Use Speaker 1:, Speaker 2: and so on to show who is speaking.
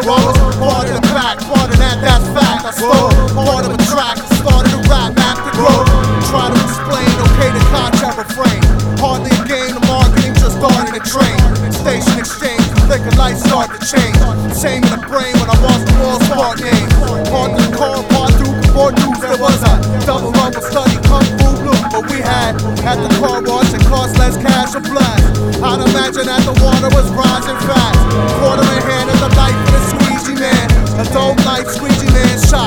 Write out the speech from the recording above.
Speaker 1: So I was part of the pack, part of that, that's fact. I stole